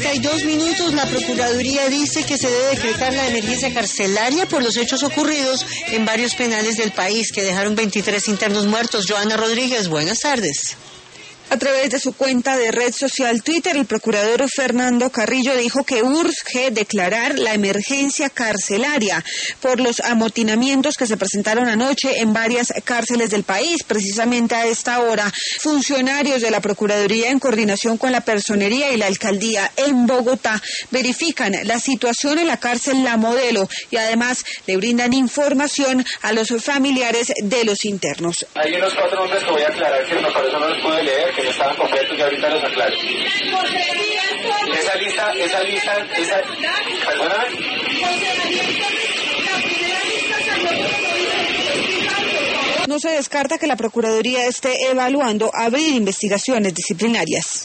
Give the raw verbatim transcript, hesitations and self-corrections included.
treinta y dos minutos, la Procuraduría dice que se debe decretar la emergencia carcelaria por los hechos ocurridos en varios penales del país que dejaron veintitrés internos muertos. Joana Rodríguez, buenas tardes. A través de su cuenta de red social Twitter, el procurador Fernando Carrillo dijo que urge declarar la emergencia carcelaria por los amotinamientos que se presentaron anoche en varias cárceles del país. Precisamente a esta hora, funcionarios de la Procuraduría, en coordinación con la Personería y la Alcaldía en Bogotá, verifican la situación en la cárcel La Modelo y además le brindan información a los familiares de los internos. Hay unos cuatro nombres que voy a aclarar que por eso no los pude leer, que no estaban completos y ahorita los aclaro. Esa lista, esa lista, esa... ¿Perdóname? No se descarta que la Procuraduría esté evaluando abrir investigaciones disciplinarias.